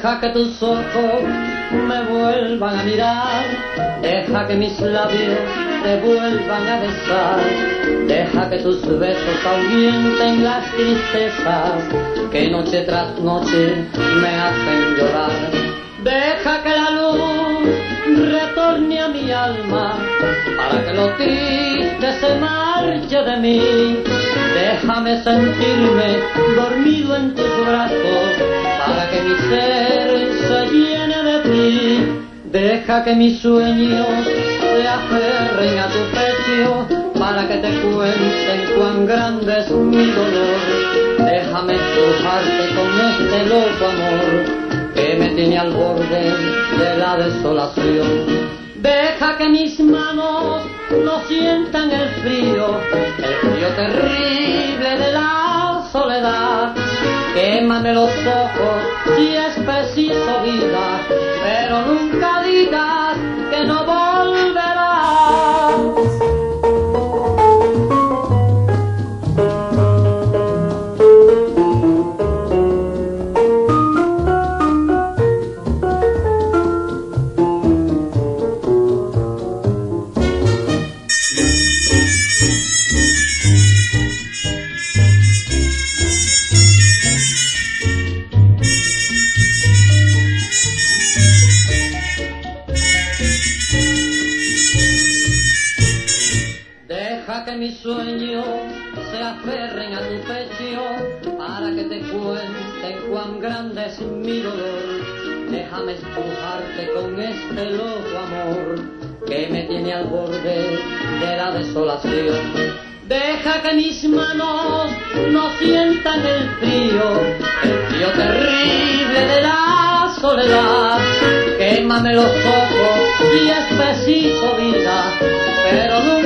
Deja que tus ojos me vuelvan a mirar, deja que mis labios te vuelvan a besar, deja que tus besos ahuyenten las tristezas que noche tras noche me hacen llorar. Deja que la luz retorne a mi alma para que lo triste se marche de mí. Déjame sentirme dormido en tus brazos para que mi ser se llene de ti. Deja que mis sueños se aferren a tu pecho para que te cuenten cuán grande es mi dolor. Déjame empujarte con este loco amor que me tiene al borde de la desolación. Deja que mis manos no sientan el frío terrible de la soledad. Quémame los ojos si es preciso vida, pero nunca digas que no volverás. Deja que mis sueños se aferren a tu pecho para que te cuenten cuán grande es mi dolor. Déjame estrujarte con este loco amor que me tiene al borde de la desolación. Deja que mis manos no sientan el frío terrible de la soledad. Quémame los ojos si es preciso vida, pero no